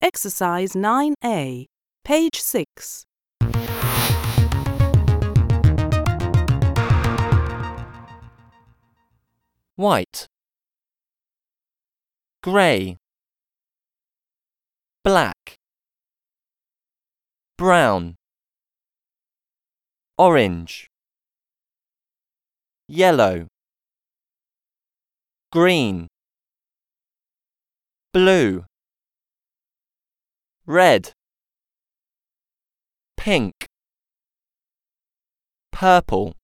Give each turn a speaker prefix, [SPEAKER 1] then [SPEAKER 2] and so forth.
[SPEAKER 1] Exercise 9A, page 6.
[SPEAKER 2] White, grey, black, brown, orange, yellow, green, blue, red, pink, purple.